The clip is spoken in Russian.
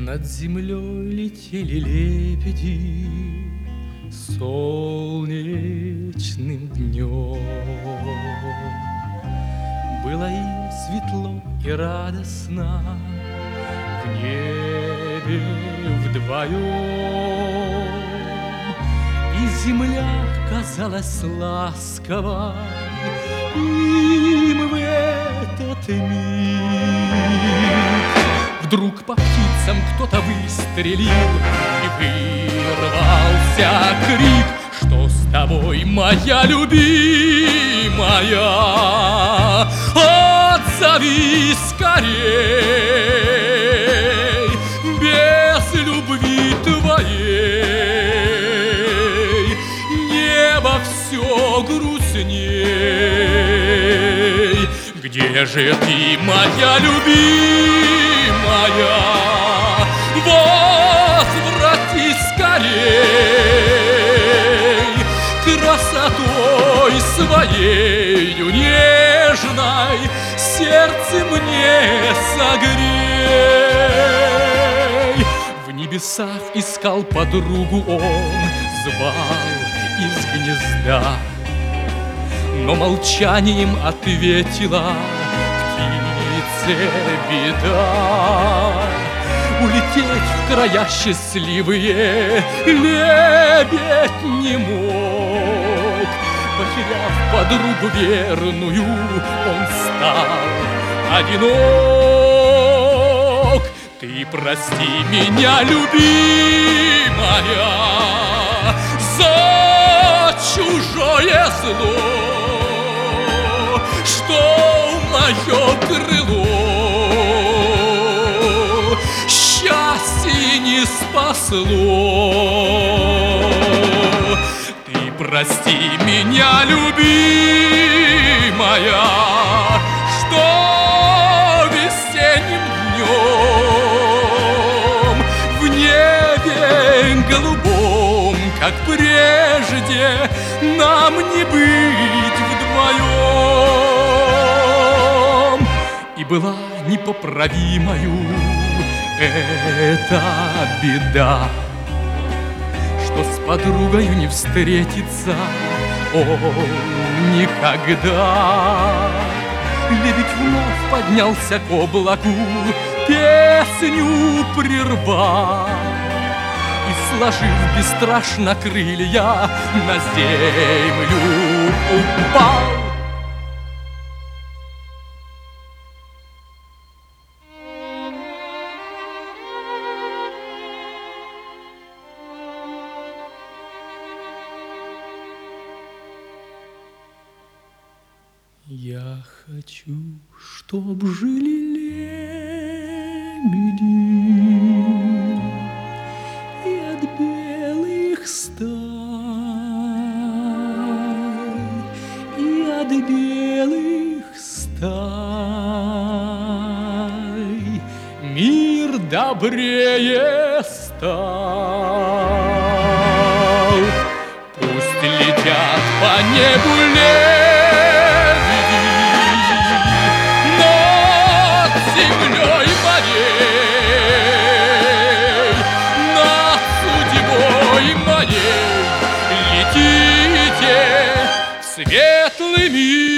Над землей летели лебеди солнечным днем. Было им светло и радостно в небе вдвоем, и земля казалась ласковой им в этот миг. Вдруг по птицам кто-то выстрелил, и вырвался крик: что с тобой, моя любимая? Отзови скорей, без любви твоей небо все грустней. Где же ты, моя любимая? Возвратись скорей, красотой своею нежной сердце мне согрей. В небесах искал подругу он, звал из гнезда, но молчанием ответила птице беда. Улететь в края счастливые лебедь не мог. Потеряв подругу верную, он стал одинок. Ты прости меня, любимая, за чужое зло, что мое крыло счастье не спасло. Ты прости меня, любимая, что весенним днем в небе голубом, как прежде, нам не быть вдвоем. И была непоправимою эта беда, что с подругою не встретиться он никогда. Лебедь вновь поднялся к облаку, песню прервал и, сложив бесстрашно крылья, на землю упал. Я хочу, чтоб жили лебеди и от белых стай, и от белых стай мир добрее стал. Пусть летят по небу светлый мир.